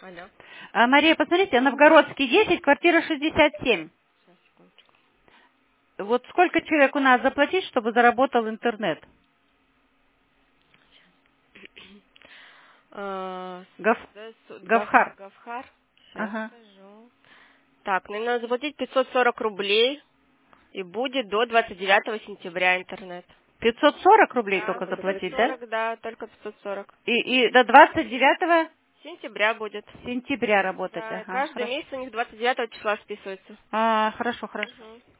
Алло. Мария, посмотрите, Новгородский 10, квартира 67. Сейчас, секундочку. Вот сколько человек у нас заплатить, чтобы заработал интернет? Гавхар. Гавхар. Сейчас Ага. скажу. Так, ну надо заплатить 540 рублей, и будет до 29 сентября интернет. 540 рублей Да, только заплатить, да? 540, да, только 540. И до 29 Сентября будет. сентября работать, Да, и ага, каждый хорошо. месяц у них 29 числа списывается. Хорошо, хорошо. Угу.